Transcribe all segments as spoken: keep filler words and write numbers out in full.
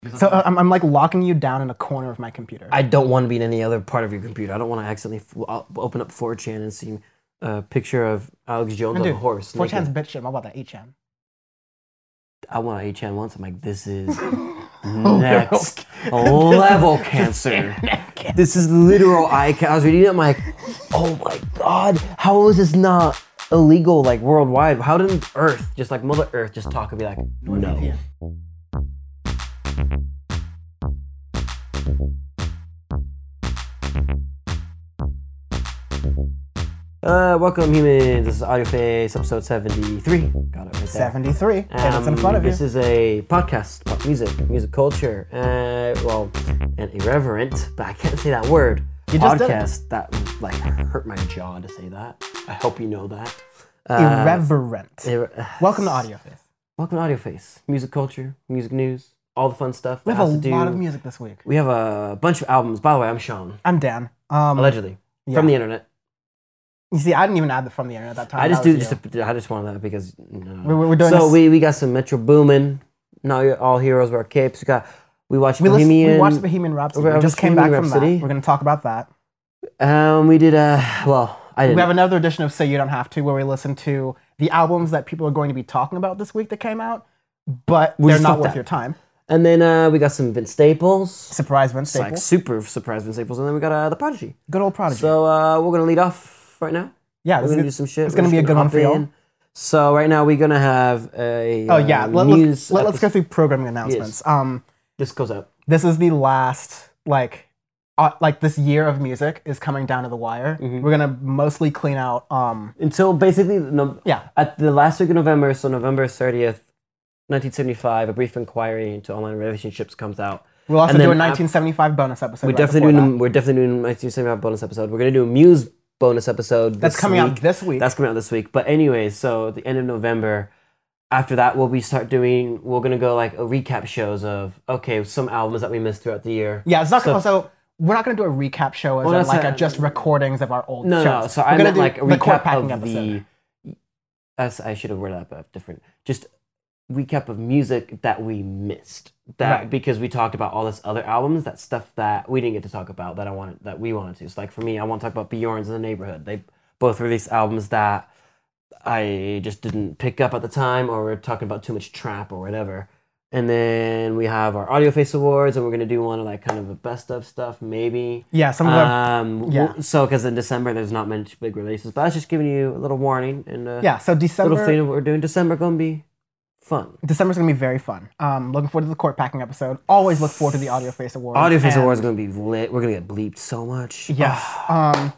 So uh, I'm, I'm like locking you down in a corner of my computer. I don't want to be in any other part of your computer. I don't want to accidentally f- open up four chan and see a picture of Alex Jones on a horse. four chan's bitch shit. How about that eight chan? I went on eight chan once. I'm like, this is next level cancer. This is literal eye cancer. I was reading it. I'm like, oh my god, how is this not illegal like worldwide? How didn't Earth, just like Mother Earth, just talk and be like, no. Uh, welcome humans, this is AudioFace, episode seventy-three. Got it right there. seventy-three, um, and it's in front of you. This is a podcast about music, music culture, uh, well, and irreverent, but I can't say that word. You just did. Podcast, that like hurt my jaw to say that. I hope you know that. Uh, Irreverent. ir- Welcome to AudioFace. Welcome to AudioFace. Music culture, music news, all the fun stuff. We that have a has to do- lot of music this week. We have a bunch of albums. By the way, I'm Sean. I'm Dan. Um, Allegedly. yeah. From the internet. You see, I didn't even add the from the internet at that time. I just That do was just. you. A, I just wanted that because. No. We're, we're doing so this. we we got some Metro Boomin. Now you're all heroes wear capes. We got. We watched We, listened, Bohemian. we watched Bohemian Rhapsody. we We just came back Bohemian from Rhapsody. that. We're going to talk about that. Um, we did. Uh, well, I didn't. We have another edition of Say You Don't Have To, where we listen to the albums that people are going to be talking about this week that came out, but We'll they're just not fuck worth that. your time. And then uh, we got some Vince Staples. Surprise Vince It's like Staples. super surprise Vince Staples, and then we got uh, the Prodigy. Good old Prodigy. So uh, we're gonna lead off right now. yeah, We're this gonna do is, some shit. it's We're gonna just be a good one hop for y'all. in. So right now we're gonna have a. oh yeah, uh, let, news let's, let, let's go episode. through programming announcements. Um, This goes up. this is the last like, uh, like this year of music is coming down to the wire. Mm-hmm. We're gonna mostly clean out. Um, Until basically, no, yeah, at the last week of November, so November thirtieth, nineteen seventy-five, A Brief Inquiry into Online Relationships comes out. we'll also And do a then nineteen seventy-five bonus episode. We're right definitely before doing. that. We're definitely doing a nineteen seventy-five bonus episode. We're gonna do a Muse bonus episode. That's this coming week. out this week. That's coming out this week. But anyways, so at the end of November, after that, we'll be start doing. We're gonna go like a recap shows of okay, some albums that we missed throughout the year. yeah, it's not so- gonna. So, we're not gonna do a recap show as Well, in, that's like not- a just recordings of our old No, shows. no. So We're I gonna meant do like a the court recap packing of episode. the. That's, I should have worded that but different. Just recap of music that we missed. That Right. because we talked about all this other albums, that stuff that we didn't get to talk about that I wanted that we wanted to. So like for me, I want to talk about Bjorn's in the Neighborhood. They both released albums that I just didn't pick up at the time, or we're talking about too much trap or whatever. And then we have our Audio Face Awards, and we're gonna do one of like kind of a best of stuff, maybe. Yeah, some of the Um, yeah. we'll- so because in December there's not much big releases, but I was just giving you a little warning and uh, yeah. So little December. thing of what we're doing. December gonna be fun. December's gonna be very fun. Um, looking forward to the court packing episode. Always look forward to the Audio Face Awards. Audio Face And- Awards is gonna be lit. We're gonna get bleeped so much. Yes. Um,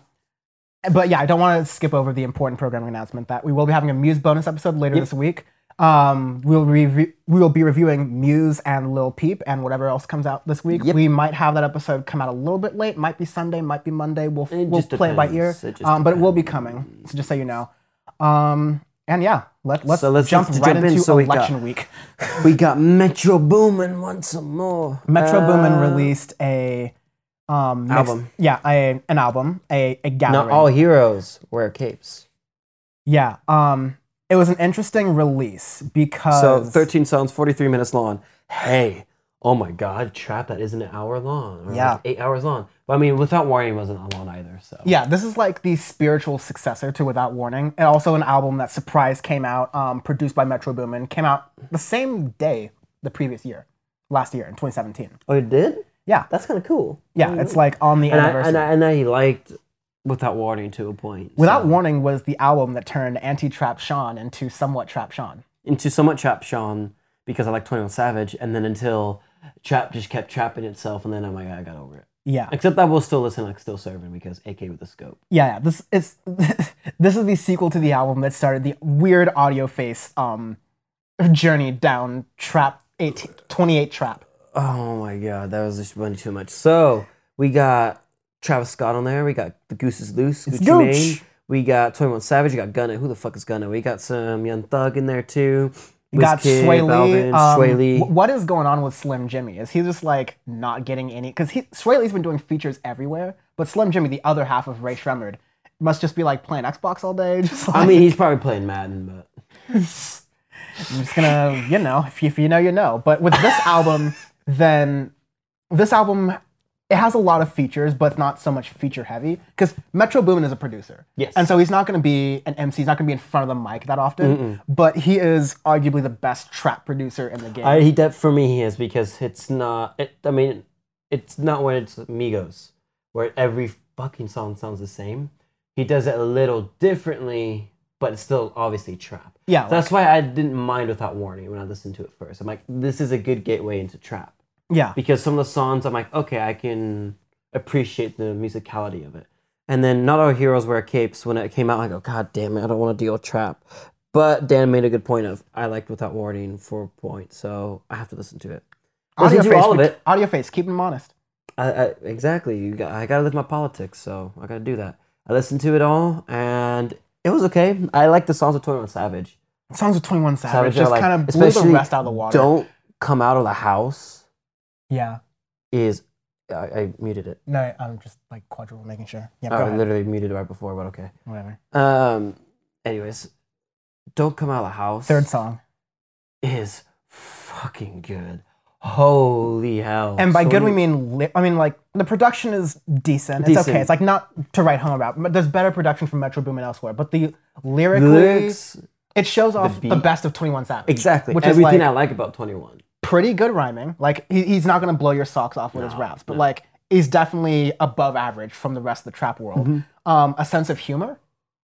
but yeah, I don't want to skip over the important programming announcement that we will be having a Muse bonus episode later this week. Um, we'll review, we will be reviewing Muse and Lil Peep and whatever else comes out this week. Yep. We might have that episode come out a little bit late. Might be Sunday, might be Monday. We'll It we'll just play it by ear. depends. It just Um, but it will be depends. coming. So just so you know. Um, and yeah, let, let's, So let's jump just right jump in. into So we got- election week. We got Metro Boomin once more. Metro Uh, Boomin released a um, mixed- Album. Yeah, a, an album, a a gathering. Not all heroes wear capes. Yeah, um, it was an interesting release because So thirteen songs, forty-three minutes long. Hey, oh my God, trap that isn't an hour long. Or Yeah. like eight hours long. But I mean, Without Warning wasn't that long either. So yeah, this is like the spiritual successor to Without Warning, and also an album that Surprise came out, um, produced by Metro Boomin, came out the same day the previous year, last year in twenty seventeen. oh, it did? Yeah, That's kind of cool. yeah, it's like on the And I, anniversary. and I and I liked Without Warning to a point. Without so. Warning was the album that turned anti-trap Sean into somewhat trap Sean. Into somewhat Trap Sean because I like twenty-one Savage, and then until Trap just kept trapping itself, and then I'm like, I got over it. Yeah, Except I will still listen like Still Serving because A K with the scope. yeah, yeah. This is this is the sequel to the album that started the weird Audio Face um journey down trap eighteen, twenty-eight trap. Oh my God, that was just one too much. So we got Travis Scott on there. We got The Goose is Loose, It's Gucci Gooch. Mane. We got twenty-one Savage. We got Gunna. Who the fuck is Gunna? We got some Young Thug in there too. You got Wizkid, Sway Lee. Balvin, Um, Sway Lee. wh- what is going on with Slim Jimmy? Is he just like not getting any? Because he Sway Lee's been doing features everywhere, but Slim Jimmy, the other half of Ray Shremmerd, must just be like playing Xbox all day. Just like, I mean, he's probably playing Madden, but I'm just gonna, you know, if you, if you know, you know. But with this album, then this album, it has a lot of features, but not so much feature heavy. Because Metro Boomin is a producer. Yes. And so he's not going to be an M C. He's not going to be in front of the mic that often. Mm-mm. But he is arguably the best trap producer in the game. I, he that for me he is because it's not. It, I mean, it's not when it's Migos, where every fucking song sounds the same. He does it a little differently, but it's still obviously trap. Yeah. So that's why I didn't mind Without Warning when I listened to it first. I'm like, this is a good gateway into trap. Yeah. Because some of the songs, I'm like, okay, I can appreciate the musicality of it. And then Not All Heroes Wear Capes, when it came out, I go, God damn it, I don't want to deal with trap. But Dan made a good point of, I liked Without Warning for a point, so I have to listen to it. Audio Listen to face, all of it. Audio face, keep him honest. I, I, exactly. You got, I got to live my politics, so I got to do that. I listened to it all, and it was okay. I like the songs of twenty-one Savage. Songs with twenty-one Savage, Savage just like, kind of blew the especially rest out of the water. Don't Come Out of the House Yeah. is... I, I muted it. No, I'm just like quadruple making sure. Yeah, go I ahead. literally muted it right before, but okay. Whatever. Um. Anyways, Don't Come Out of the House Third song. is fucking good. Holy hell. And by So good, we many- mean, li- I mean, like, the production is decent. It's Decent. okay. It's like not to write home about, but there's better production from Metro Boomin elsewhere. But the lyrically, lyrics. it shows off the, beat. best of twenty-one Savage. Exactly. Which is Everything like- I like about twenty-one. Pretty good rhyming. Like, he, he's not going to blow your socks off with his No, raps, but no. like, he's definitely above average from the rest of the trap world. Mm-hmm. Um, a sense of humor.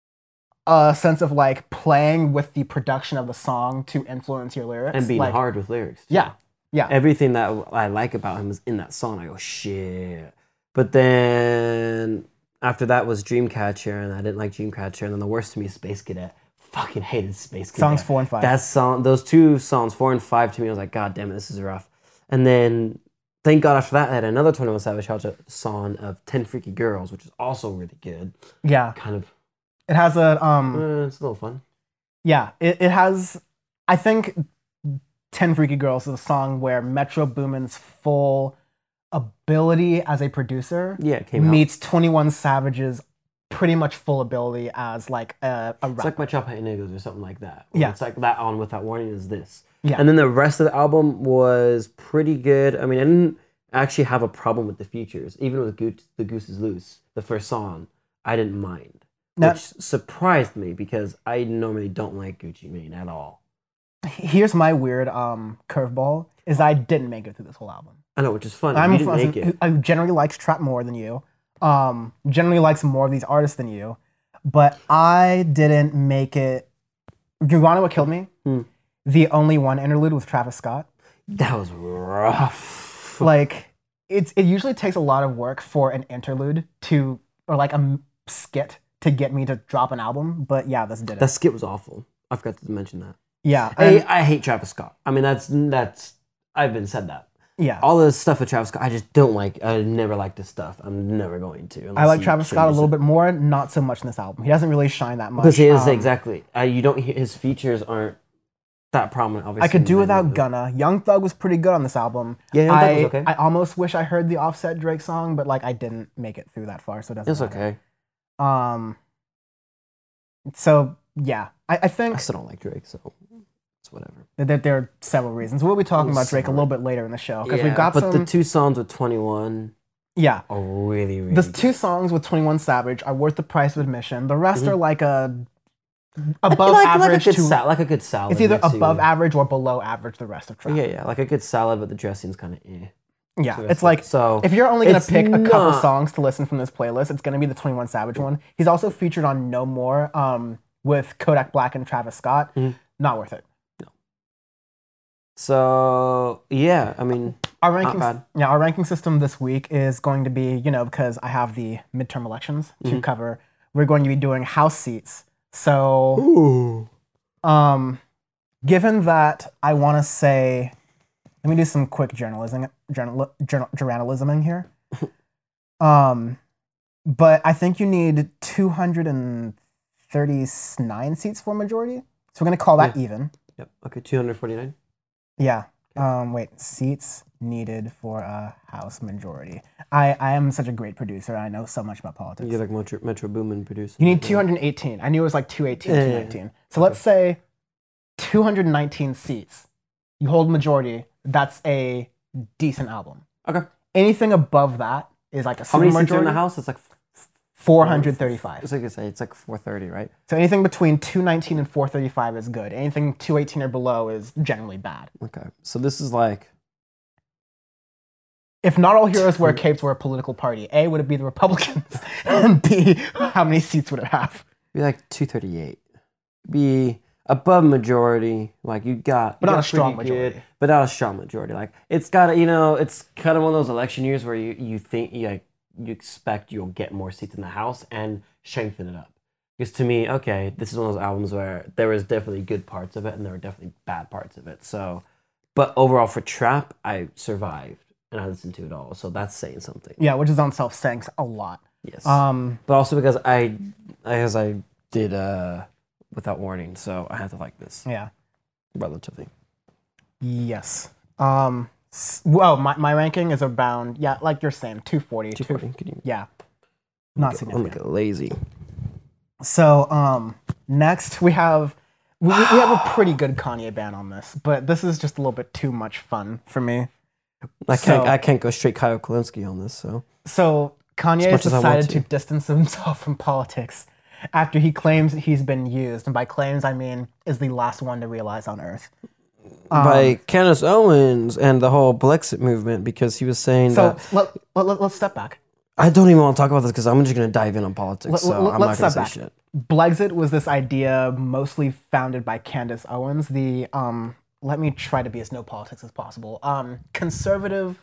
A sense of like playing with the production of the song to influence your lyrics. And being like, hard with lyrics. too. Yeah. Yeah. Everything that I like about him is in that song. I go, shit. But then after that was Dreamcatcher, and I didn't like Dreamcatcher. And then the worst to me is Space Cadet. Fucking hated Space Cadet. Songs four and five. That song, those two songs, four and five, to me, I was like, God damn it, this is rough. And then, thank God, after that, I had another twenty-one Savage song of ten Freaky Girls, which is also really good. Yeah. Kind of, It has a, um, uh, it's a little fun. yeah, it, it has, I think ten Freaky Girls is a song where Metro Boomin's full ability as a producer Yeah, it came out. meets twenty-one Savage's pretty much full ability as like a, a It's rapper. like My Choppa Niggas or something like that. where Yeah. It's like that on Without Warning is this. Yeah. And then the rest of the album was pretty good. I mean, I didn't actually have a problem with the features. Even with Goose, The Goose is Loose, the first song, I didn't mind. Now- which surprised me because I normally don't like Gucci Mane at all. Here's my weird um, curveball, is I didn't make it through this whole album. I know, which is funny. I'm you a didn't person make it. who who generally likes trap more than you, um, generally likes more of these artists than you, but I didn't make it. You wanna know what killed me? Hmm. The Only One interlude with Travis Scott. That was rough. Like, it's it usually takes a lot of work for an interlude to, or like a m- skit to get me to drop an album, but yeah, this did it. That skit was awful. I forgot to mention that. yeah, I, and- I hate Travis Scott. I mean, that's that's. I've been said that. yeah. All the stuff with Travis Scott, I just don't like. I never liked his stuff. I'm never going to. I unless like he Travis Scott a changes little it. bit more, not so much in this album. He doesn't really shine that much. Because he is Um, exactly. Uh, you don't hear his features aren't that prominent. Obviously, I could do in without the- Gunna. Young Thug was pretty good on this album. Yeah, Young Thug I, was okay. I almost wish I heard the Offset Drake song, but like I didn't make it through that far, so it doesn't It's matter. okay. Um. So yeah, I, I I think still don't like Drake, so it's whatever. that there, there are several reasons. We'll be talking I'm about Drake a sorry. little bit later in the show because Yeah, we've got but some. the two songs with twenty-one yeah, are really, really. the good. two songs with twenty-one Savage are worth the price of admission. The rest Mhm. are like a I above like, average like a good to. sal- like a good salad. It's either next to- above average or below average. The rest of trap. Yeah, yeah, like a good salad, but the dressing's kind of eh. Yeah, So it's like so. if you're only gonna it's pick a couple not- songs to listen from this playlist, it's gonna be the twenty-one Savage one. He's also featured on No More um, with Kodak Black and Travis Scott. Mhm. Not worth it. So yeah, I mean, Our not ranking, bad. yeah, our ranking system this week is going to be, you know, because I have the midterm elections to Mhm. cover. We're going to be doing house seats. So, Ooh. um, given that I want to say, let me do some quick journalism, journal, journal, journalisming here. um, but I think you need two hundred thirty-nine seats for majority. So we're gonna call that even. Yep. Okay, two hundred forty-nine. Yeah. Um, wait, seats needed for a House majority. I, I am such a great producer. I know so much about politics. You're like Metro, Metro Boomin producer. You need two hundred eighteen. I knew it was like two eighteen, Yeah, yeah, two yeah. nineteen. So let's say two hundred nineteen seats. You hold majority. That's a decent album. Okay. Anything above that is like a How many super seats are in the majority. house? It's like four hundred thirty-five. It's like I say, it's like four thirty, right? So anything between two nineteen and four thirty-five is good. Anything two eighteen or below is generally bad. Okay. So this is like If Not All Heroes Wear Capes were a political party, A, would it be the Republicans? And B, how many seats would it have? be like two thirty-eight. Be above majority, like you got, But you not got a strong pretty good, majority. but not a strong majority. Like it's got to, you know, it's kind of one of those election years where you you think you like you expect you'll get more seats in the House and strengthen it up. Because to me, okay, this is one of those albums where there was definitely good parts of it and there were definitely bad parts of it. So, but overall for Trap, I survived and I listened to it all. So that's saying something. Yeah, which is on self saying a lot. Yes. Um, But also because I, as I did uh, Without Warning, so I had to like this yeah. relatively. Yes. Um, s- well, my, my ranking is around, yeah, like you're saying, two forty. two forty. Can you Yeah. Not I'm significant. make it lazy. So um, next we have we, we have a pretty good Kanye ban on this, but this is just a little bit too much fun for me. I can't. So- I can't go straight Kyle Kalinske on this. So So Kanye has much as I want decided to. to. distance himself from politics after he claims he's been used, and by claims I mean is the last one to realize on Earth. Um, by Candace Owens and the whole Brexit movement, because he was saying So that let, let, let, let's step back. I don't even want to talk about this because I'm just gonna dive in on politics. Let- so let- I'm let's not gonna step say back. shit. Blexit was this idea mostly founded by Candace Owens, the um, let me try to be as no politics as possible, um, conservative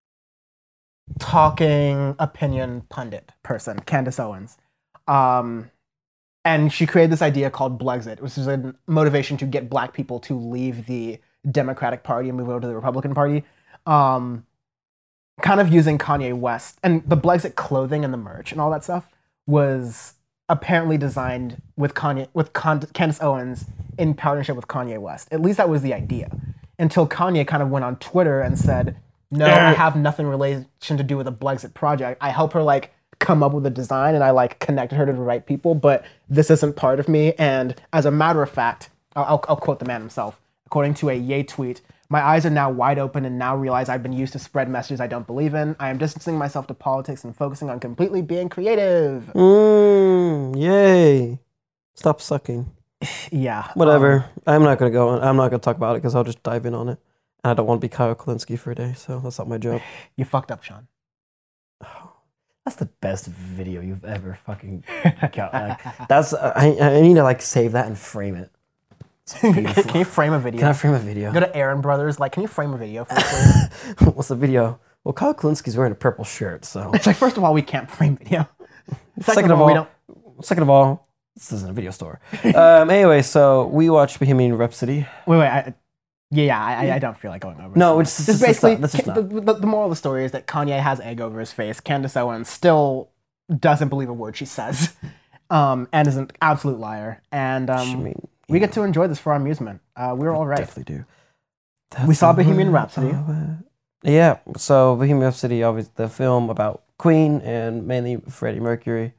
talking opinion pundit person, Candace Owens. Um, and she created this idea called Blexit, which is a motivation to get black people to leave the Democratic Party and move over to the Republican Party. Um, kind of using Kanye West. And the Blexit clothing and the merch and all that stuff was apparently designed with Kanye, with Con- Candace Owens in partnership with Kanye West. At least that was the idea. Until Kanye kind of went on Twitter and said, no, I have nothing relation to do with the Blexit project. I help her like come up with a design and I like connected her to the right people, but this isn't part of me. And as a matter of fact, I'll, I'll, I'll quote the man himself. According to a Ye tweet, my eyes are now wide open and now realize I've been used to spread messages I don't believe in. I am distancing myself to politics and focusing on completely being creative. Mm, yay! Stop sucking. Yeah. Whatever. I'm not gonna go. On, I'm not gonna talk about it because I'll just dive in on it. And I don't want to be Kyle Kalinske for a day, so that's not my job. You fucked up, Sean. That's the best video you've ever fucking got. Like, that's I, I need to like save that and frame it. It's beautiful. Can you frame a video? Can I frame a video? Go to Aaron Brothers. Like, can you frame a video for me, please? What's the video? Well, Kyle Kalinski's wearing a purple shirt, so. It's like, first of all, we can't frame video. Second, Second of all, we don't. second of all, this isn't a video store. um, anyway, so we watched Bohemian Rhapsody. Wait, wait. I, yeah, yeah. I, I don't feel like going over. No, it. it's Just just basically That's just Ca- not. the, the, the moral of the story is that Kanye has egg over his face. Candace Owens still doesn't believe a word she says, um, and is an absolute liar. And um, I mean, we get to enjoy this for our amusement. Uh, we were all right. definitely do. We saw That's Bohemian a- Rhapsody. Yeah, so Bohemian Rhapsody, obviously the film about Queen and mainly Freddie Mercury.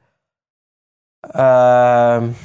Um,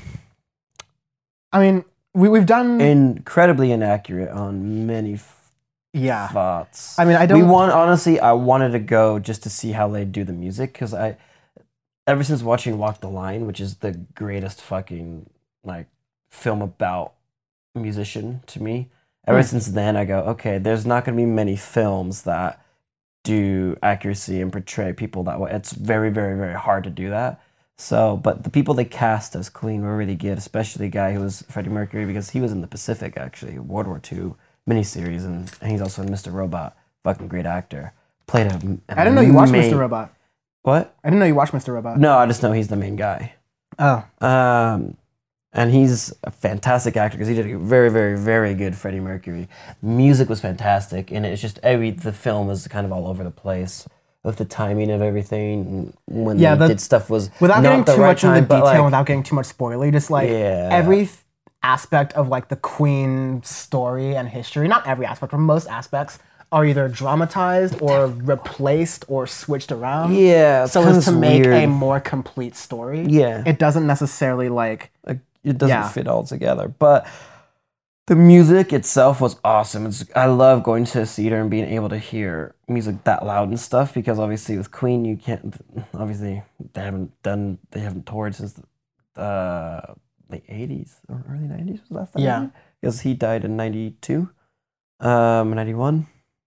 I mean, we we've done. incredibly inaccurate on many f- yeah. thoughts. I mean, I we don't. want honestly. I wanted to go just to see how they do the music because I, ever since watching Walk the Line, which is the greatest fucking like film about musician to me. Ever Hmm. since then, I go, okay, there's not going to be many films that do accuracy and portray people that way. It's very, very, very hard to do that. So, but the people they cast as Queen were really good, especially the guy who was Freddie Mercury because he was in the Pacific, actually, World War Two miniseries, and, and he's also in Mister Robot. Fucking great actor. Played a. an I didn't know you watched ama- Mister Robot. What? I didn't know you watched Mister Robot. No, I just know he's the main guy. Oh. Um, and he's a fantastic actor because he did a very, very, very good Freddie Mercury. Music was fantastic, and it's just every the film was kind of all over the place with the timing of everything. And when Yeah, they the- did stuff was Without not getting the too right much time, into but, detail, like, without getting too much spoiler, just like Yeah. every th- aspect of like the Queen story and history, not every aspect, but most aspects are either dramatized or replaced or switched around. yeah, it's So kind as of to make weird. a more complete story. Yeah. It doesn't necessarily like Like, it doesn't Yeah. fit all together. But The music itself was awesome. It's, I love going to a theater and being able to hear music that loud and stuff because obviously with Queen you can't. Obviously they haven't done. They haven't toured since the uh, late eighties or early nineties was the last time. Yeah, because he died in ninety-two, um, ninety-one.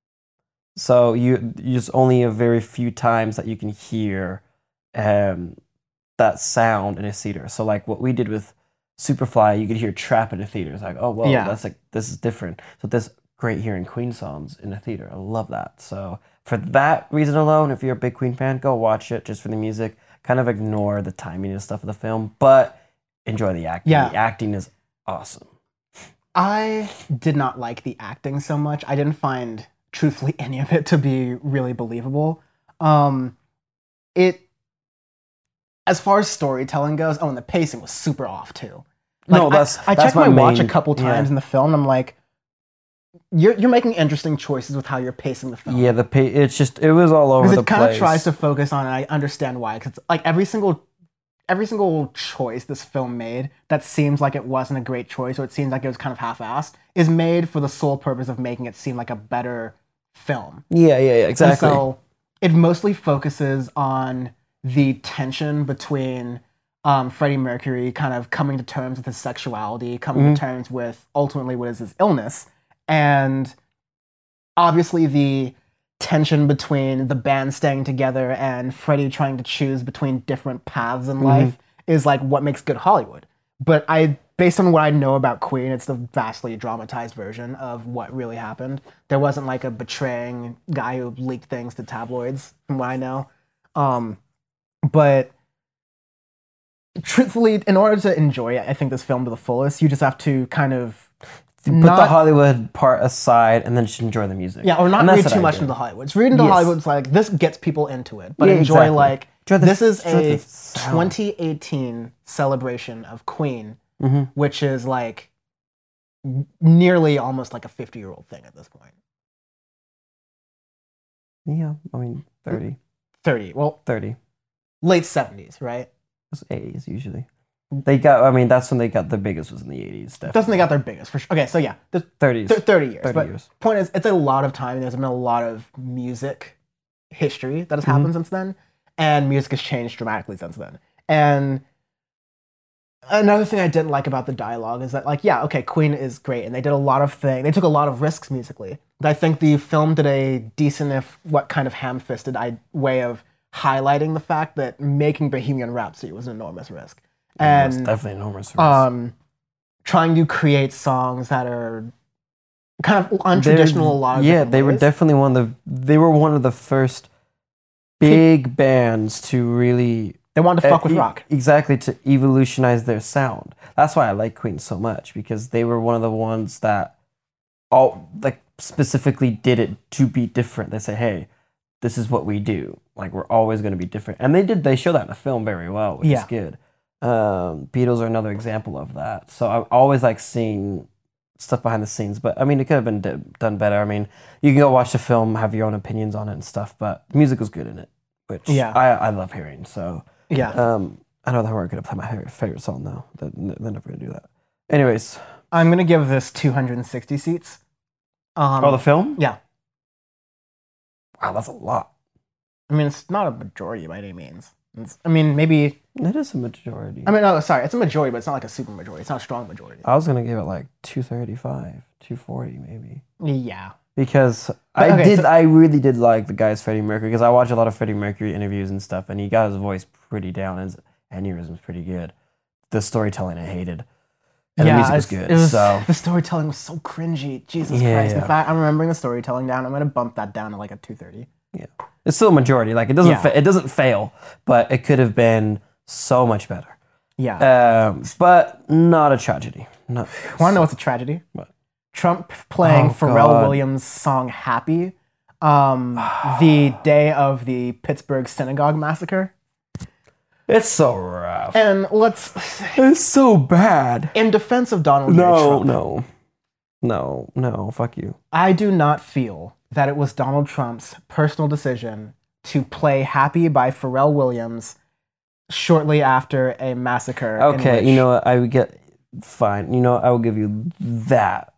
So you there's only a very few times that you can hear um, that sound in a theater. So like what we did with Superfly, you could hear trap in a theater. It's like, oh, whoa, Yeah. that's like, this is different. So this great hearing Queen songs in a theater. I love that. So for that reason alone, if you're a big Queen fan, go watch it just for the music. Kind of ignore the timing and stuff of the film, but enjoy the acting. Yeah. The acting is awesome. I did not like the acting so much. I didn't find, truthfully, any of it to be really believable. Um, it, as far as storytelling goes, oh, and the pacing was super off too. Like, no, that's I, I that's checked my, my watch a main- couple times yeah. in the film, and I'm like, you're you're making interesting choices with how you're pacing the film. Yeah, the pa- it's just it was all over because the it kind place. of tries to focus on, and I understand why. Because like every single every single choice this film made that seems like it wasn't a great choice, or it seems like it was kind of half-assed, is made for the sole purpose of making it seem like a better film. Yeah, yeah, yeah, exactly. And so it mostly focuses on the tension between um, Freddie Mercury kind of coming to terms with his sexuality, coming Mhm. to terms with ultimately what is his illness, and obviously the tension between the band staying together and Freddie trying to choose between different paths in life is like what makes good Hollywood. But I, based on what I know about Queen, it's the vastly dramatized version of what really happened. There wasn't like a betraying guy who leaked things to tabloids, from what I know. Um, but truthfully, in order to enjoy it, I think this film to the fullest, you just have to kind of Put not- the Hollywood part aside and then just enjoy the music. yeah, or not And that's read what too I much do. into the Hollywood. It's read into Yes. Hollywood's like this gets people into it, but Yeah, enjoy exactly. like Enjoy the- this is enjoy a the sound. twenty eighteen celebration of Queen, Mhm. which is like n- nearly almost like a fifty year old thing at this point. Yeah, I mean thirty, thirty, well, thirty. late seventies, right? It's eighties usually. They got. I mean, that's when they got the biggest was in the eighties. That's when they got their biggest for sure. Okay, so yeah, the thirties. th- thirty years. thirty but years. point is, it's a lot of time. There's been a lot of music history that has happened Mm-hmm. since then, and music has changed dramatically since then. And another thing I didn't like about the dialogue is that, like, yeah, okay, Queen is great, and they did a lot of things. They took a lot of risks musically. But I think the film did a decent, if what kind of ham-fisted I- way of highlighting the fact that making Bohemian Rhapsody was an enormous risk. It's And definitely enormous. risk. um, trying to create songs that are kind of untraditional. A lot of yeah, different they were ways. definitely one of the. They were one of the first big bands to really They wanted to fuck with e- rock. Exactly, to evolutionize their sound. That's why I like Queen so much, because they were one of the ones that all like specifically did it to be different. They say, hey, this is what we do. Like, we're always going to be different. And they did, they show that in the film very well, which Yeah. is good. Um, Beatles are another example of that. So I always like seeing stuff behind the scenes, but I mean, it could have been d- done better. I mean, you can go watch the film, have your own opinions on it and stuff, but the music was good in it, which Yeah. I, I love hearing. So Yeah. um, I know they weren't going to play my favorite, favorite song though. They're, they're never going to do that. Anyways, I'm going to give this two hundred sixty seats. Um, oh, the film? yeah. Wow, that's a lot. I mean, it's not a majority by any means. It's, I mean, maybe. It is a majority. I mean, no, sorry. It's a majority, but it's not like a super majority. It's not a strong majority. I was going to give it like two thirty-five, two forty maybe. Yeah. Because But, I okay, did, so- I really did like the guy's Freddie Mercury, because I watch a lot of Freddie Mercury interviews and stuff, and he got his voice pretty down. His aneurysm's pretty good. The storytelling I hated, and yeah, the music was it's- good. It was, so the storytelling was so cringy. Jesus Yeah, Christ. yeah. In fact, I'm remembering the storytelling down. I'm going to bump that down to like a two thirty. it's still a majority. Like it doesn't, Yeah. fa- it doesn't fail, but it could have been so much better. Yeah. Um, but not a tragedy. Not, Want to know what's a tragedy? What? Trump playing Oh, Pharrell God. Williams' song "Happy" um, the day of the Pittsburgh synagogue massacre. It's so rough. And let's, It's so bad. in defense of Donald J. No, Trump, no, no, no. Fuck you. I do not feel that it was Donald Trump's personal decision to play "Happy" by Pharrell Williams shortly after a massacre. in Okay, which- you know what? I would get fine. You know, I will give you that.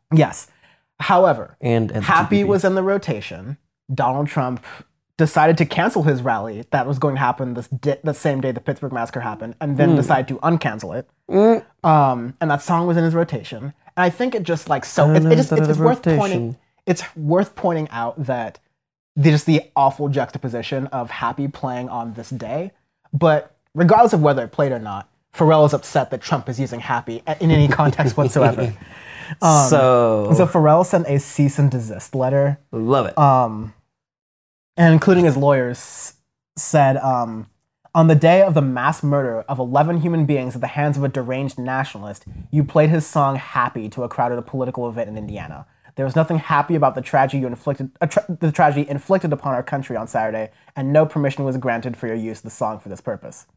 Yes. However, And, and Happy T P P. was in the rotation. Donald Trump decided to cancel his rally that was going to happen this di- the same day the Pittsburgh Massacre happened, and then Mm. decided to uncancel it. Mm. Um, and that song was in his rotation. And I think it just like so it, And it just, then it's, it's the worth pointing. rotation. It's worth pointing out that there's the awful juxtaposition of Happy playing on this day, but regardless of whether it played or not, Pharrell is upset that Trump is using Happy in any context whatsoever. Um, so, So Pharrell sent a cease and desist letter, love it. um, and including his lawyers, said, um, on the day of the mass murder of eleven human beings at the hands of a deranged nationalist, you played his song Happy to a crowd at a political event in Indiana. There was nothing happy about the tragedy you inflicted, uh, tra- the tragedy inflicted upon our country on Saturday, and no permission was granted for your use of the song for this purpose.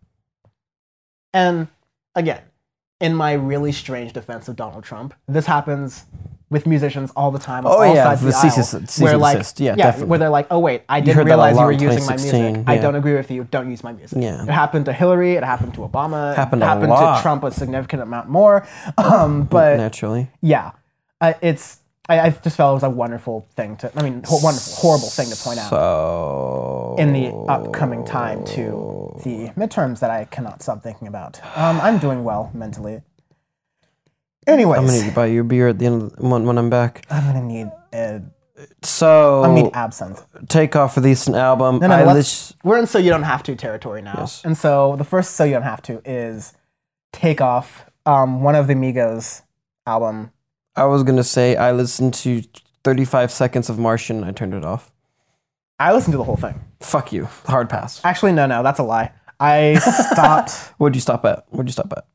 And again, in my really strange defense of Donald Trump, this happens with musicians all the time. On Oh, all yeah, sides of with the cease aisle, and- cease where and like, desist. Yeah, definitely. where they're like, oh wait, I heard didn't that a realize you lot were in using my twenty music. sixteen, I yeah. don't agree with you. Don't use my music. Yeah. It happened to Hillary. It happened to Obama. Happened it a happened lot. to Trump a significant amount more. Um, but Naturally. yeah, uh, it's. I, I just felt it was a wonderful thing to. I mean, ho- wonderful, horrible thing to point out So in the upcoming time to the midterms that I cannot stop thinking about. Um, I'm doing well mentally. Anyways, I'm gonna need to buy you a beer at the end of the, when, when I'm back. I'm gonna need a, So I need absinthe. Takeoff released an album. No, no, I let's- lis- we're in So You Don't Have To territory now. Yes. And so the first So You Don't Have To is Takeoff, um, one of the Migos album. I was gonna say I listened to thirty-five seconds of Martian. I turned it off. I listened to the whole thing. Fuck you. Hard pass. Actually, no, no, that's a lie. I stopped. What'd you stop at? What'd you stop at?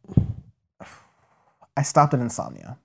I stopped at Insomnia.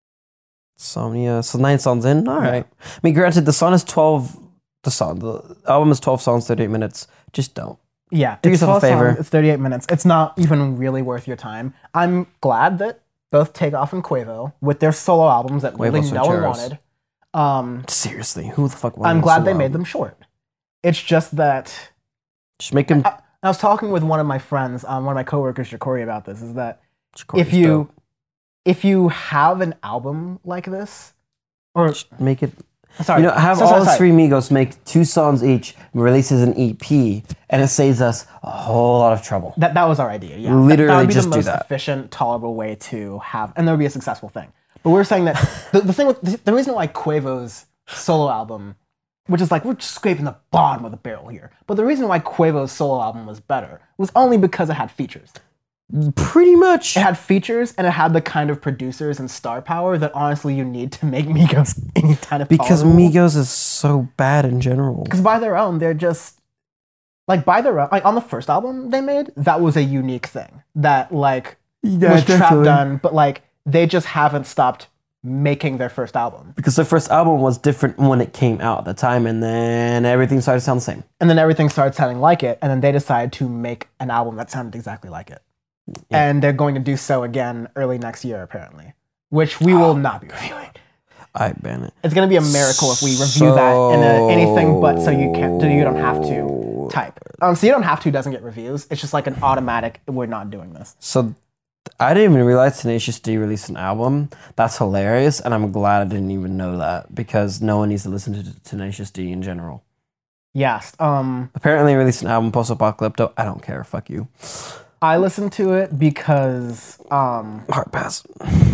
Insomnia. So nine songs in. All right. I mean, granted, the song is twelve. The song, the album is twelve songs, thirty-eight minutes. Just don't. Yeah, Do it's yourself a twelve songs, favor. It's thirty-eight minutes. It's not even really worth your time. I'm glad that both Takeoff and Quavo, with their solo albums that really Quavo no one Sancheros. wanted, um, Seriously, who the fuck? wanted I'm a glad solo they made album? them short. It's just that Just make him. I, I was talking with one of my friends, um, one of my coworkers, Jacory, about this. Is that Jacory's if you dope. if you have an album like this, or Just make it. sorry, You know, have so- all sorry, the sorry. three Migos make two songs each, releases an E P, and it saves us a whole lot of trouble. That that was our idea. Yeah, That- that, Literally would be just the do most that. efficient, tolerable way to have, and that would be a successful thing. But we were saying that the, the thing with the, the reason why Quavo's solo album, which is like we're just scraping the bottom of the barrel here, but the reason why Quavo's solo album was better was only because it had features. Pretty much. It had features and it had the kind of producers and star power that honestly you need to make Migos any kind of Because tolerable. Migos is so bad in general. Because by their own, they're just like by their own. Like on the first album they made, that was a unique thing that like Yeah, was trap definitely. done, but like they just haven't stopped making their first album, Because the first album was different when it came out at the time, and then everything started to sound the same. and then everything started sounding like it, and then they decided to make an album that sounded exactly like it, Yeah. and they're going to do so again early next year apparently, which we will not be reviewing. I ban it. It's gonna be a miracle if we review that in a, anything but so you can't, so you don't have to type. Um, so you don't have to doesn't get reviews. It's just like an automatic. We're not doing this. So I didn't even realize Tenacious D released an album. That's hilarious, and I'm glad I didn't even know that because no one needs to listen to Tenacious D in general. Yes. Um, Apparently, they released an album, Post Apocalypto. I don't care. Fuck you. I listened to it because um, Hard pass.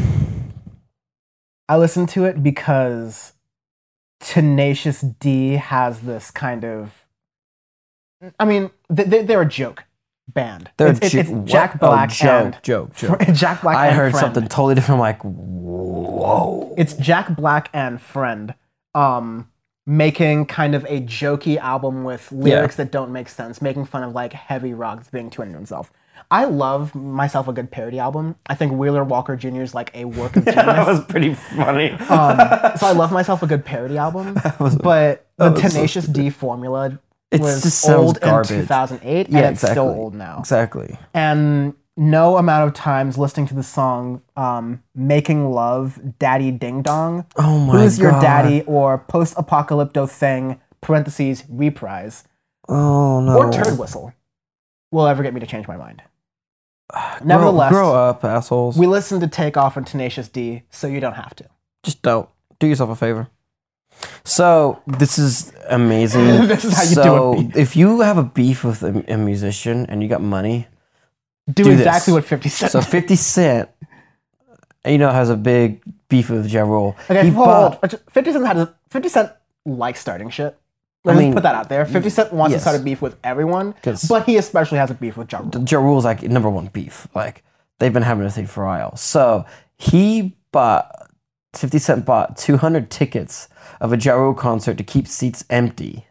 I listened to it because Tenacious D has this kind of. I mean, they, they- they're a joke band. They're it's, it's, jo- it's what? Jack Oh, Black joke, and joke, joke. Jack Black. I and heard Friend. something totally different. I'm like, whoa. It's Jack Black and Friend, um, making kind of a jokey album with lyrics that don't make sense, making fun of like heavy rock that's being too into himself. I love myself a good parody album. I think Wheeler Walker Junior is like a work of genius. That was pretty funny. um, so I love myself a good parody album, was- but the that was so Tenacious D formula It was just sounds old garbage. in two thousand eight, Yeah, and it's exactly. still old now. Exactly. And no amount of times listening to the song um, "Making Love," "Daddy Ding Dong," Oh my "Who's Your God. Daddy," or "Post-Apocalypto Thing," parentheses reprise, Oh no. or "Turd Whistle" will ever get me to change my mind. Grow- Nevertheless, grow up, assholes. we listened to Take Off and Tenacious D, so you don't have to. Just don't. Do yourself a favor. So this is amazing. This is how you so do a beef. If you have a beef with a, a musician and you got money, Do, do exactly this. what fifty Cent So did. fifty Cent, you know, has a big beef with Ja Rule. Okay, He hold bought- on. fifty Cent had a, fifty Cent likes starting shit. I Let's mean, put that out there. fifty Cent wants yes. to start a beef with everyone, 'Cause- but he especially has a beef with Ja Rule. Ja Rule's like number one beef. Like they've been having a thing for a while. So he bought fifty Cent bought two hundred tickets of a Ja Rule concert to keep seats empty.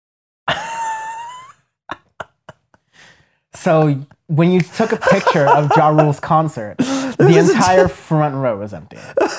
So when you took a picture of Ja Rule's concert, the entire front row was empty.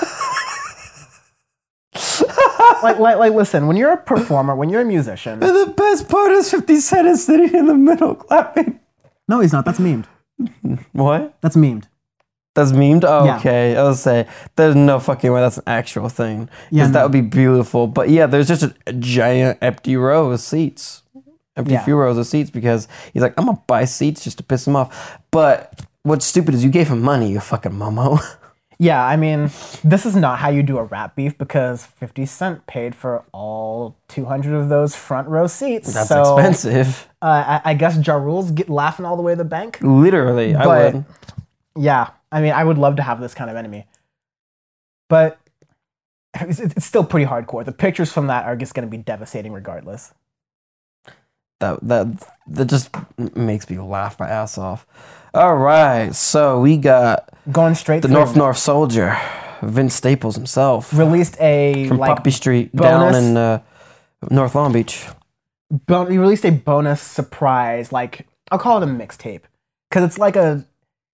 like, like, like, listen, when you're a performer, when you're a musician. And the best part is fifty Cent is sitting in the middle clapping. No, he's not. That's memed. What? That's memed. That's memed? Oh, Yeah. okay. I was say there's no fucking way that's an actual thing. Because Yeah, that no. would be beautiful. But yeah, there's just a, a giant empty row of seats. Empty Yeah. few rows of seats because he's like, I'm gonna buy seats just to piss him off. But what's stupid is you gave him money, you fucking momo. Yeah, I mean, this is not how you do a rap beef because fifty Cent paid for all two hundred of those front row seats. That's so, expensive. Uh, I, I guess Ja Rule's get laughing all the way to the bank. Literally, I But- would. Yeah, I mean, I would love to have this kind of enemy. But it's, it's still pretty hardcore. The pictures from that are just going to be devastating regardless. That that that just makes me laugh my ass off. All right, so we got Going straight the through. North North Soldier, Vince Staples himself, Released a from like Poppy Street bonus- down in uh, North Long Beach. bon- he released a bonus surprise, like I'll call it a mixtape because it's like a.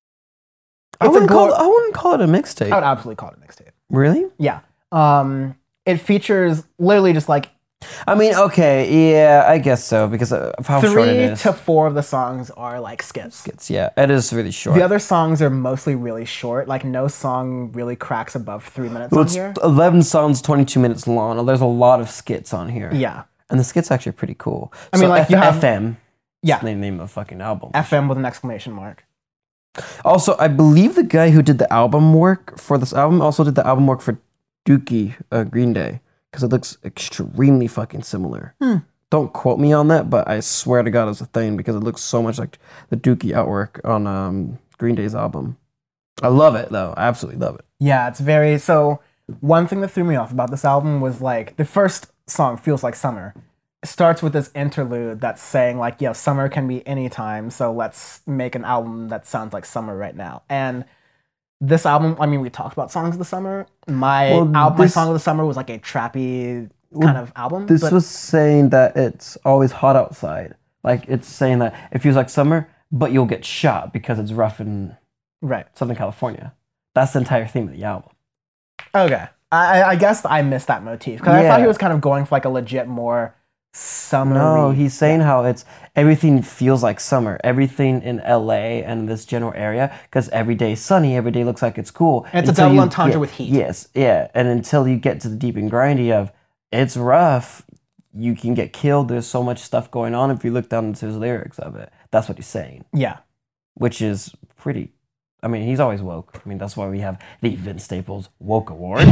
I It's a wouldn't, call glor- it, I wouldn't call it a mixtape. I would absolutely call it a mixtape. Really? Yeah. Um, it features literally just like I mean, okay, yeah, I guess so because of how short it three is. to four of the songs are like skits. It's, yeah, it is really short. The other songs are mostly really short. Like no song really cracks above three minutes well, on it's here. eleven songs, twenty-two minutes long. There's a lot of skits on here. Yeah. And the skits actually are pretty cool. I mean, So like, F- you have- F M. Yeah. The name of the fucking album. F M with an exclamation mark. Also, I believe the guy who did the album work for this album also did the album work for Dookie, uh, Green Day, because it looks extremely fucking similar. Hmm. Don't quote me on that, but I swear to God it's a thing because it looks so much like the Dookie artwork on um, Green Day's album. I love it though. I absolutely love it. Yeah, it's very so. One thing that threw me off about this album was like the first song, "Feels Like Summer." It starts with this interlude that's saying like, "Yo, summer can be any time, so let's make an album that sounds like summer right now." And this album, I mean, we talked about songs of the summer. My Well, album, my this- song of the summer was like a trappy kind of album. This but was saying that it's always hot outside. Like it's saying that it feels like summer, but you'll get shot because it's rough in right. Southern California. That's the entire theme of the album. Okay, I, I guess I missed that motif because I thought he Yeah. was kind of going for like a legit more summer. No, he's saying how it's everything feels like summer. Everything in L A and this general area, because every day is sunny, every day looks like it's cool. And it's a until double you entendre get- with heat. Yes, yeah, and until you get to the deep and grindy of it's rough, you can get killed. There's so much stuff going on if you look down into his lyrics of it. That's what he's saying, Yeah. which is pretty. I mean, he's always woke. I mean, that's why we have the Vince Staples Woke Award.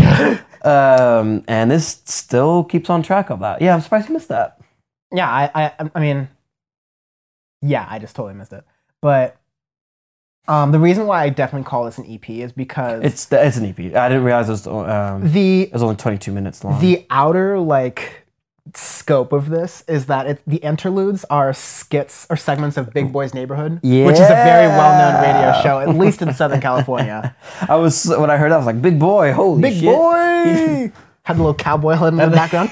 um, and this still keeps on track of that. Yeah, I'm surprised you missed that. Yeah, I, I, I mean, yeah, I just totally missed it. But um, the reason why I definitely call this an E P is because It's it's an E P. I didn't realize it was um, the it was only twenty-two minutes long. the outer like scope of this is that it, the interludes are skits or segments of Big Boy's Neighborhood, which is a very well-known radio show, at least in Southern California. I was when I heard that I was like, "Big boy, holy Big shit!" Boy had a little cowboy hood in the background.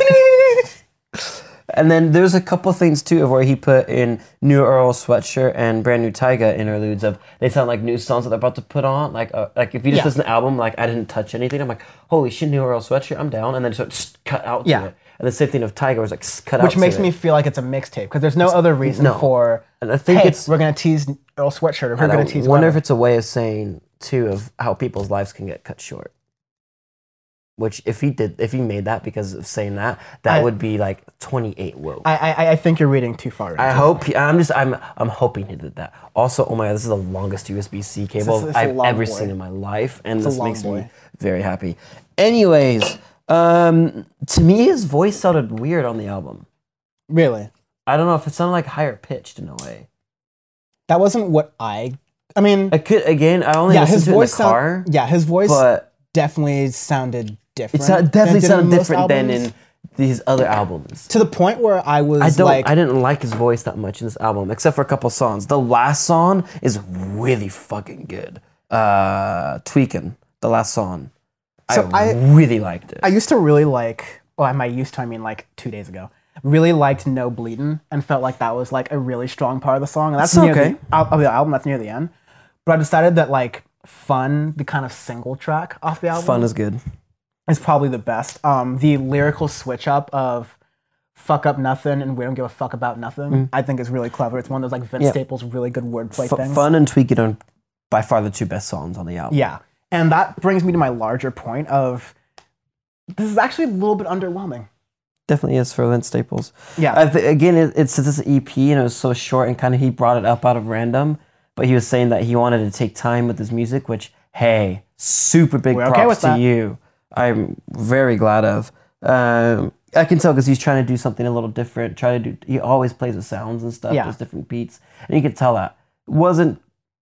And then there's a couple things too of where he put in New Earl Sweatshirt and Brand New Tyga interludes of they sound like new songs that they're about to put on. Like uh, like if you just Yeah. listen to the album, like I didn't touch anything. I'm like, holy shit, New Earl Sweatshirt, I'm down. And then so it's cut out to Yeah. it. And the same thing of Tyga was like cut out Which to makes it. me feel like it's a mixtape because there's no other reason no. for. And I think Hey, it's we're gonna tease Earl Sweatshirt, or we're and I gonna tease. wonder whatever. if it's a way of saying too of how people's lives can get cut short. Which if he did, if he made that because of saying that, that I- would be like twenty-eight woke. I, I I think you're reading too far. I into it. hope he, I'm just I'm I'm hoping he did that. Also, oh my god, this is the longest U S B C cable This is a I've long ever boy. seen in my life, and a this long makes me boy. very happy. Anyways, um, to me, his voice sounded weird on the album. Really? I don't know if it sounded like higher pitched in a way. That wasn't what I. I mean, I could again. I only yeah, listened his to it in voice the car, sound, yeah, his voice but definitely sounded different. it sound, definitely than sounded most different than albums. in these other albums. To the point where I was I don't. like, I didn't like his voice that much in this album, except for a couple songs. The last song is really fucking good. Uh, Tweakin', the last song. So I, I- really liked it. I used to really like. Well, I used to. I mean, like two days ago. Really liked No Bleedin' and felt like that was like a really strong part of the song. And that's It's near okay. the, of the album. That's near the end. But I decided that like Fun, the kind of single track off the album, Fun is good. is probably the best. Um, the lyrical switch up of "fuck up nothing" and "we don't give a fuck about nothing," I think is really clever. It's one of those like Vince Yeah. Staples really good wordplay F- things. Fun and Tweakin' are by far the two best songs on the album. Yeah, and that brings me to my larger point of this is actually a little bit underwhelming. Definitely is for Vince Staples. Yeah. I th- again, it, it's this E P and it was so short and kind of he brought it up out of random, but he was saying that he wanted to take time with his music, which hey, super big We're props okay with to that. you. I'm very glad of. Um, I can tell because he's trying to do something a little different. Try to do. He always plays with sounds and stuff. Yeah. There's different beats, and you could tell that wasn't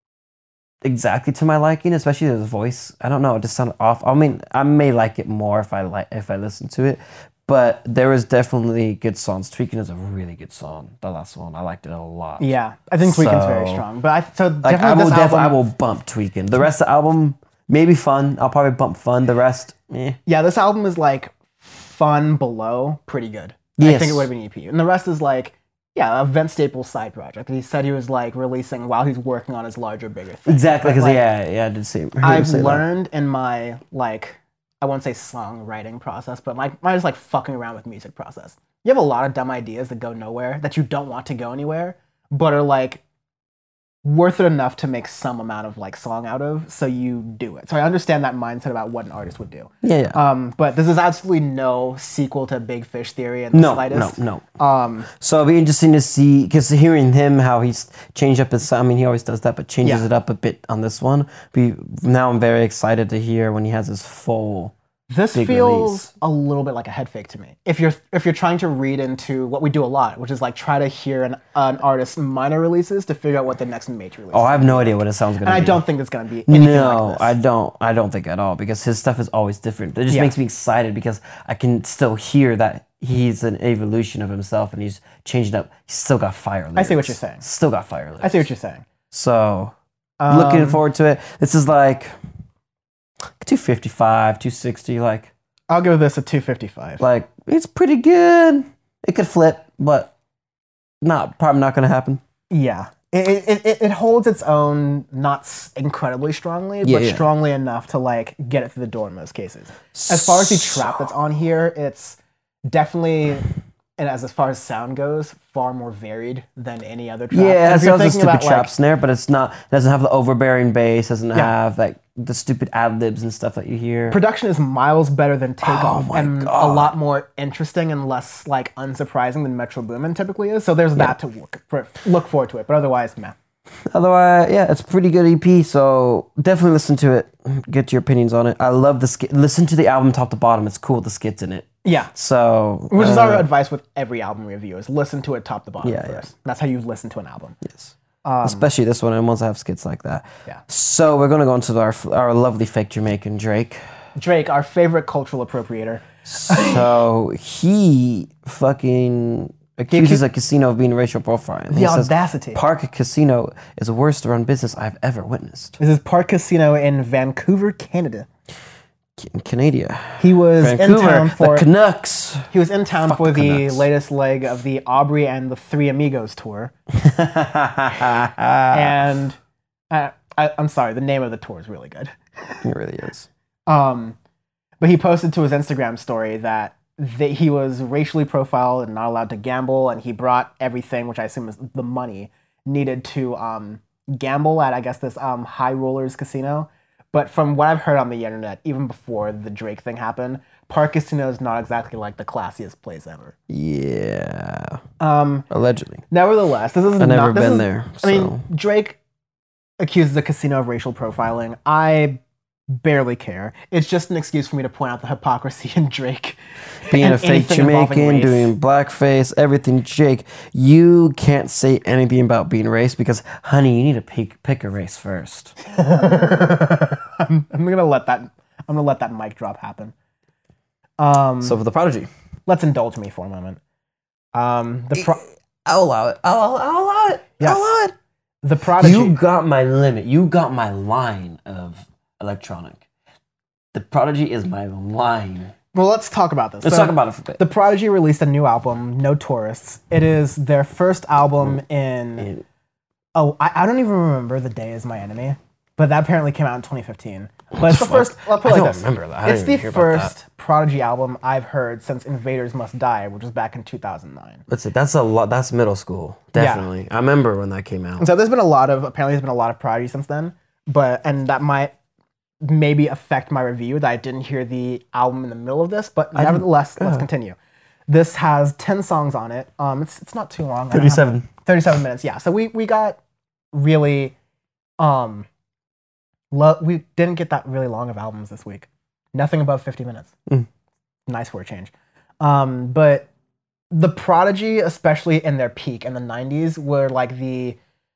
exactly to my liking, especially his voice. I don't know, it just sounded off. I mean, I may like it more if I like if I listen to it, but there was definitely good songs. Tweakin' is a really good song. The last one, I liked it a lot. Yeah, I think Tweakin's very So- strong. But I so Like I definitely will this definitely I album, will bump Tweakin'. The rest of the album maybe Fun. I'll probably bump Fun. The rest, eh. yeah, this album is like Fun below pretty good. I Yes. think it would have been E P, and the rest is like yeah, a Vince Staples side project. He said he was like releasing while he's working on his larger, bigger thing. Exactly, But, because like, yeah, yeah, I did see. heard him I've say that. learned in my like I won't say songwriting process, but my my just like fucking around with music process. You have a lot of dumb ideas that go nowhere that you don't want to go anywhere, but are like worth it enough to make some amount of like song out of, so you do it. So I understand that mindset about what an artist would do. Yeah, yeah. Um, but this is absolutely no sequel to Big Fish Theory in the no, slightest. no, no. Um, So it'll be interesting to see, because hearing him, how he's changed up his sound. I mean, he always does that, but changes Yeah. it up a bit on this one. Be, now I'm very excited to hear when he has his full. This Big feels release. a little bit like a head fake to me. If you're if you're trying to read into what we do a lot, which is like try to hear an, an artist's minor releases to figure out what the next major release. Oh, is. I have no idea what it sounds gonna and be. I don't think it's gonna be anything No, like this. I don't. I don't think at all, because his stuff is always different. It just Yeah. makes me excited because I can still hear that he's an evolution of himself and he's changing up. He's still got fire. Lyrics. I see what you're saying. Still got fire. Lyrics. I see what you're saying. So Um, looking forward to it. This is like two fifty-five, two sixty. Like. I'll give this a two fifty-five. Like, it's pretty good. It could flip, but not probably not going to happen. Yeah. It, it, it, it holds its own, not s- incredibly strongly, Yeah, but yeah. strongly enough to like get it through the door in most cases. As far as the trap that's on here, it's definitely, and as as far as sound goes, far more varied than any other trap. Yeah, And it if you're sounds a thinking stupid about, trap like, snare, but it's not. It doesn't have the overbearing bass. Doesn't Yeah. have like the stupid ad libs and stuff that you hear. production is miles better than Takeoff Oh my and a God. lot more interesting and less like unsurprising than Metro Boomin typically is. So there's that to look for, look forward to it. But otherwise, meh. Otherwise, yeah, it's a pretty good E P. So definitely listen to it. Get your opinions on it. I love the skit. Listen to the album top to bottom. It's cool. The skits in it. Yeah. So Which is uh, our advice with every album review: is listen to it top to bottom Yeah, first. That's how you listen to an album. yes. Especially this one, and ones that have skits like that. Yeah. So we're gonna go into our our lovely fake Jamaican Drake. Drake, our favorite cultural appropriator. So he fucking accuses a casino of being racial profiling. He The says, audacity. Park Casino is the worst run business I've ever witnessed. This is Park Casino in Vancouver, Canada. In Canada. He was in town Vancouver, for the Canucks. he was in town Fuck for the Canucks. latest leg of the Aubrey and the Three Amigos tour. and uh, I, I'm sorry, the name of the tour is really good. It really is. Um, but he posted to his Instagram story that th- he was racially profiled and not allowed to gamble, and he brought everything, which I assume is the money needed to um, gamble at, I guess, this um, High Rollers casino. But from what I've heard on the internet, even before the Drake thing happened, Park Casino is not exactly like the classiest place ever. Yeah. Um, Allegedly. nevertheless, this is I've not. never this been is- there. I mean, so. Drake accuses the casino of racial profiling. I barely care. It's just an excuse for me to point out the hypocrisy in Drake. Being and a fake anything involving Jamaican, race. doing blackface, everything, Jake, you can't say anything about being race because, honey, you need to pick, pick a race first. I'm, I'm gonna let that. I'm gonna let that mic drop happen. Um, So for the Prodigy. let's indulge me for a moment. Um, the pro- I'll allow it. I'll, I'll allow it. Yes. I'll allow it. the Prodigy. You got my limit. You got my line of electronic. The Prodigy is my line. well, let's talk about this. Let's So, talk about it for a bit. The Prodigy released a new album, No Tourists. It is their first album in. And Oh, I, I don't even remember The Day Is My Enemy, but that apparently came out in twenty fifteen. But it's the Fuck. first. Let's put I it don't like this. remember that. I didn't It's the even hear about that. first Prodigy album I've heard since Invaders Must Die, which was back in two thousand nine. That's it. That's a lot. That's middle school. Definitely. I remember when that came out. And so there's been a lot of apparently there's been a lot of Prodigy since then, but and that might maybe affect my review that I didn't hear the album in the middle of this, but nevertheless, let's continue. This has ten songs on it. Um, it's it's not too long. I don't have- thirty-seven. thirty-seven minutes. Yeah. So we we got really, um, lo- we didn't get that really long of albums this week. Nothing above fifty minutes. Mm. Nice for a change. Um, but the Prodigy, especially in their peak in the nineties, were like the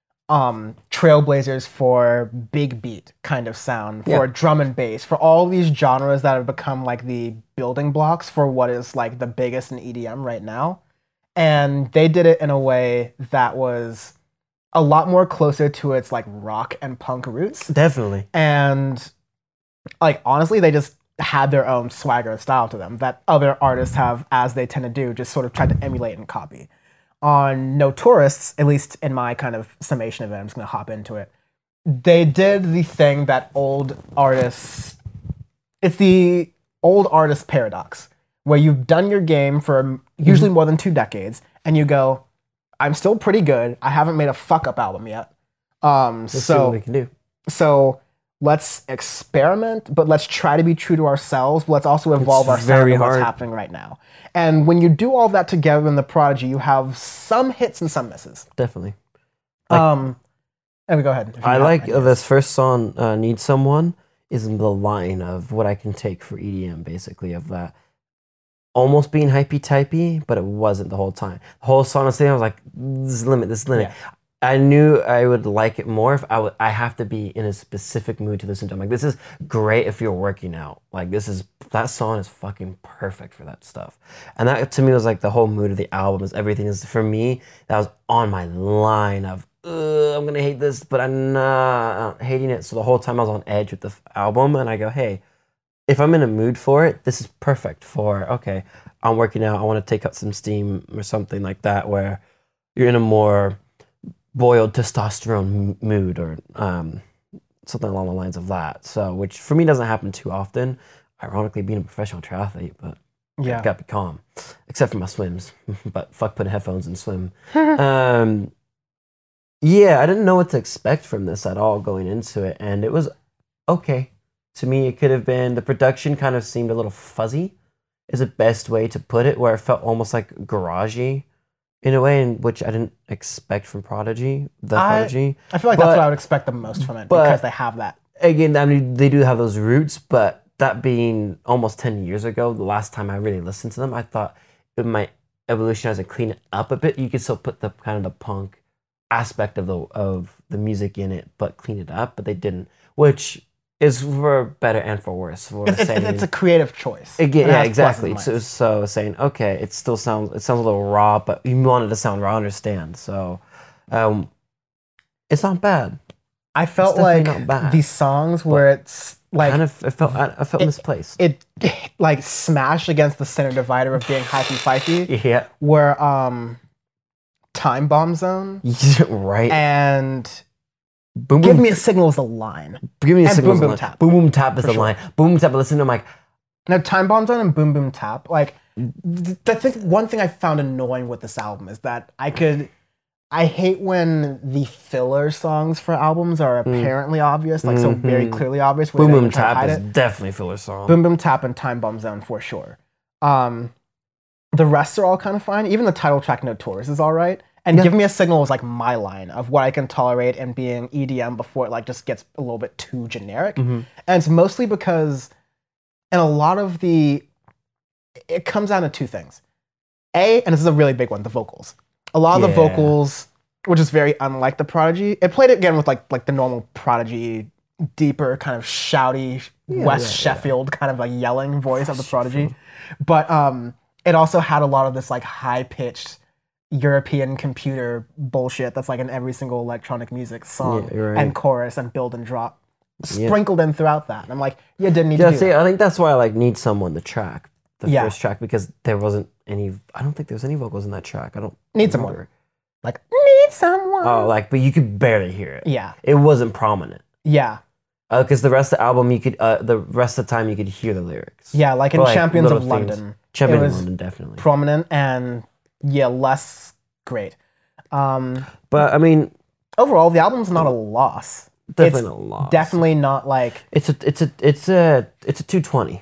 um trailblazers for big beat kind of sound, for Yeah. drum and bass, for all these genres that have become like the building blocks for what is like the biggest in E D M right now. And they did it in a way that was a lot more closer to its like rock and punk roots. Definitely. And like honestly, they just had their own swagger and style to them that other artists have, as they tend to do, just sort of tried to emulate and copy. On No Tourists, at least in my kind of summation of it, I'm just gonna hop into it. They did the thing that old artists, it's the old artist paradox, where you've done your game for usually more than two decades, and you go, I'm still pretty good. I haven't made a fuck up album yet. Um, Let's see so what we can do. so let's experiment, but let's try to be true to ourselves. But let's also evolve our sound very to what's hard. happening right now. And when you do all that together in the Prodigy, you have some hits and some misses. Definitely. Like- um, and we go ahead. if you I have like ideas. uh, this first song, uh, Need Someone, is the line of what I can take for E D M, basically, of that almost being hypey-typey, but it wasn't the whole time. The whole song was saying, I was like, this is the limit, this is the limit. Yeah. I knew I would like it more if I would. I have to be in a specific mood to listen to. I'm like, this is great if you're working out. Like, this is that song is fucking perfect for that stuff. And that to me was like the whole mood of the album. Is everything is for me that was on my line of Ugh, I'm gonna hate this, but I'm not hating it. So the whole time I was on edge with the f- album, and I go, hey, if I'm in a mood for it, this is perfect for okay. I'm working out. I want to take out some steam or something like that, where you're in a more boiled testosterone m- mood or um, something along the lines of that. So, which for me doesn't happen too often. Ironically, being a professional triathlete, but Yeah. I've got to be calm, except for my swims. But fuck putting headphones and swim. um, yeah, I didn't know what to expect from this at all going into it, and it was okay. To me, it could have been the production kind of seemed a little fuzzy. Is the best way to put it, where it felt almost like garagey in a way, in which I didn't expect from Prodigy. The I- Prodigy. I feel like But- that's what I would expect the most from it but- because they have that. Again, I mean, they do have those roots, but that being almost ten years ago, the last time I really listened to them, I thought it might evolutionize and clean it up a bit. You could still put the kind of the punk aspect of the of the music in it, but clean it up. But they didn't, which is for better and for worse. For It's, it's, saying, it's a creative choice. Again, It yeah, has pluses exactly. and So, minuses. so saying, okay, it still sounds it sounds a little raw, but you wanted to sound raw. I understand. So, um, it's not bad. I felt definitely like not bad, these songs where it's like kind of, it felt I, I felt it- misplaced. it like smashed against the center divider of being hyphy fifey, yeah, where um, Time Bomb Zone right. and boom, Give boom, Me a Signal is the line. give me a and signal. Boom Boom line. Tap. Boom boom tap is For the sure. line. Boom boom tap. I listen to. I'm like, Now, Time Bomb Zone and Boom Boom Tap, like, th- I think one thing I found annoying with this album is that I could, I hate when the filler songs for albums are apparently obvious, like so very clearly obvious. where boom they don't boom even try to tap hide is it. definitely filler song. Boom Boom Tap and Time Bomb Zone for sure. Um, the rest are all kind of fine. Even the title track No Tours is all right. And Yeah. Give Me a Signal is like my line of what I can tolerate and being E D M before it like just gets a little bit too generic. Mm-hmm. And it's mostly because in a lot of the, it comes down to two things. A, and this is a really big one, the vocals. A lot of the Yeah. vocals, which is very unlike the Prodigy. It played it again with like like the normal Prodigy, deeper kind of shouty Yeah, West yeah, yeah. Sheffield kind of like yelling voice of the Prodigy. But um, it also had a lot of this like high pitched European computer bullshit that's like in every single electronic music song Yeah, you're right. and chorus and build and drop Yeah. sprinkled in throughout that. And I'm like, you didn't need Yeah, to do see, that. I think that's why I like Need Someone, the track, the Yeah. first track, because there wasn't any. I don't think there was any vocals in that track. I don't Need Someone. remember. Like, need someone. Oh, like, but you could barely hear it. Yeah. It wasn't prominent. Yeah. Because the rest of the album, you could, uh, the rest of the time, you could hear the lyrics. Yeah, like in Or, like, Champions little of things. London. Champion it in was London, definitely. prominent and yeah, less great. Um, But I mean, overall, the album's not a loss. definitely It's not a loss. Definitely not like It's a, it's a, it's a, it's a two twenty.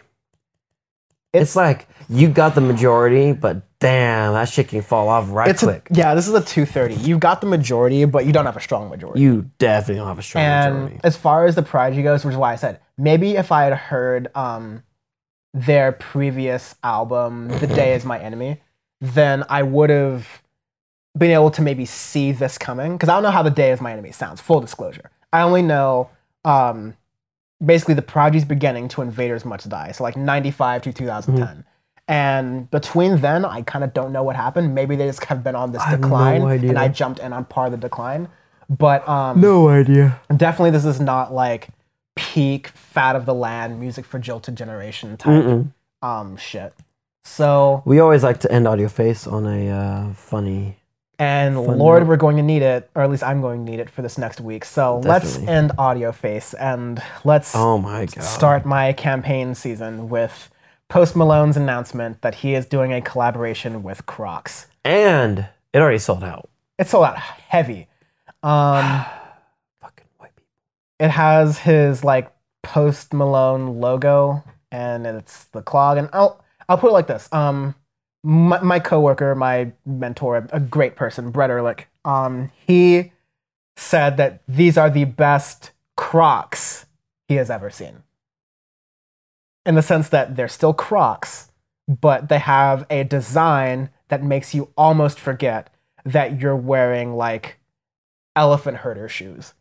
It's- It's like you got the majority, but damn, that shit can fall off right it's a, quick. yeah. This is a two thirty. You've got the majority, but you don't have a strong majority. You definitely don't have a strong and majority. as far as the Prodigy goes, which is why I said maybe if I had heard um, their previous album, "The Day Is My Enemy," then I would have been able to maybe see this coming. Because I don't know how "The Day Is My Enemy" sounds. Full disclosure, I only know um, basically the Prodigy's beginning to Invaders Must Die, so like ninety-five to two thousand ten. Mm-hmm. And between then, I kind of don't know what happened. Maybe they just have been on this I have no decline, idea. and I jumped in on part of the decline. But um, No idea. definitely, this is not like peak fat of the land music for jilted generation type Mm-mm. um shit. So, We always like to end Audio Face on a uh, funny. and Fun Lord, note. we're going to need it, or at least I'm going to need it for this next week. So let's Definitely. end Audio Face and let's Oh my god. start my campaign season with Post Malone's announcement that he is doing a collaboration with Crocs. And it already sold out. It's sold out heavy. Um, Fucking white people. it has his like Post Malone logo, and it's the clog. And I'll I'll put it like this. Um, my, my coworker, my mentor, a great person, Brett Ehrlich. Um, he said that these are the best Crocs he has ever seen. In the sense that they're still Crocs, but they have a design that makes you almost forget that you're wearing like elephant herder shoes.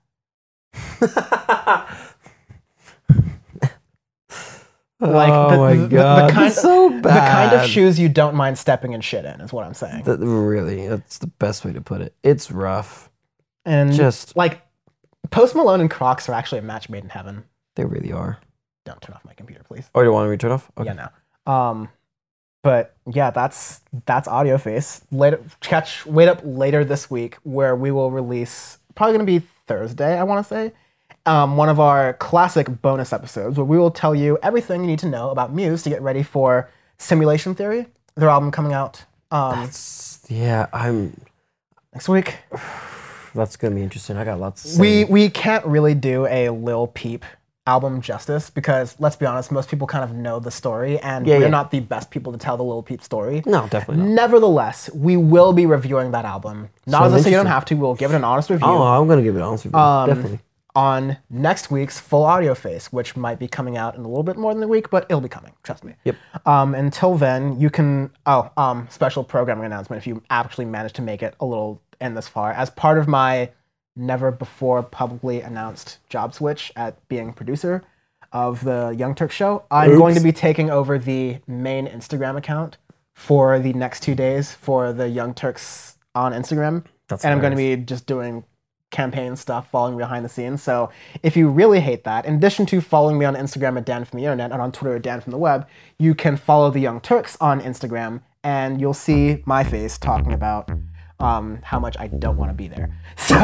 Like oh the, my the- the- god, the kind, that's so bad. the kind of shoes you don't mind stepping in shit in is what I'm saying. That- really, that's the best way to put it. It's rough. And Just like Post Malone and Crocs are actually a match made in heaven. they really are. Don't turn off my computer, please. Oh, you want me to turn off? Okay. Yeah, no. Um, but yeah, that's that's Audio Face. Later, catch wait up later this week where we will release probably gonna be Thursday, I want to say, um, one of our classic bonus episodes where we will tell you everything you need to know about Muse to get ready for Simulation Theory, their album coming out um, That's- yeah, I'm. next week. That's gonna be interesting. I got lots. To say. We we can't really do a Lil Peep album justice because let's be honest, most people kind of know the story, and Yeah, we're yeah. not the best people to tell the Lil Peep story. no, definitely not. Nevertheless, we will be reviewing that album. Not Sounds as I say you don't interesting. have to. We'll give it an honest review Oh, I'm gonna give it an answer. Um, definitely. on next week's Full Audio Face, which might be coming out in a little bit more than a week, but it'll be coming. Trust me. Yep. Um, until then, you can. Oh, um, special programming announcement if you actually manage to make it a little in this far. As part of my never before publicly announced job switch at being producer of the Young Turks show, I'm Oops. going to be taking over the main Instagram account for the next two days for the Young Turks on Instagram. That's and I'm going to hilarious. be just doing campaign stuff, following behind the scenes. So if you really hate that, in addition to following me on Instagram at Dan from the Internet and on Twitter at Dan from the Web, you can follow the Young Turks on Instagram, and you'll see my face talking about um, how much I don't want to be there. So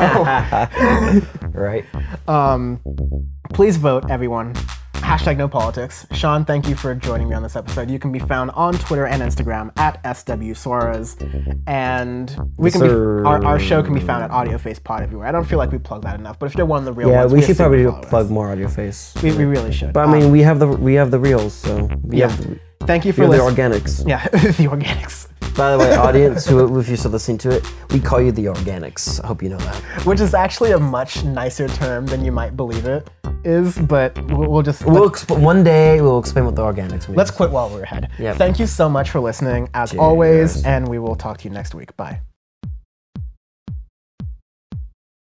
Right. um, please vote, everyone. Hashtag no politics. Sean, thank you for joining me on this episode. You can be found on Twitter and Instagram at S W Suarez. And we can be, Sir. our, our show can be found at Audio Face Pod everywhere. I don't feel like we plug that enough, but if you're one of the real Yeah, ones, we should assume probably you do follow us. plug more Audio Face. We, we really should. But I mean, we have the we have the reels, so we yeah. have the, Thank you we for have the listening. organics. Yeah, the organics. By the way, audience, who, if you're still listening to it, we call you the Organics. I hope you know that. Which is actually a much nicer term than you might believe it is, but we'll, we'll just... We'll exp- one day, we'll explain what the Organics means. Let's quit while we're ahead. Yep. Thank you so much for listening, as Cheers. always, and we will talk to you next week. Bye.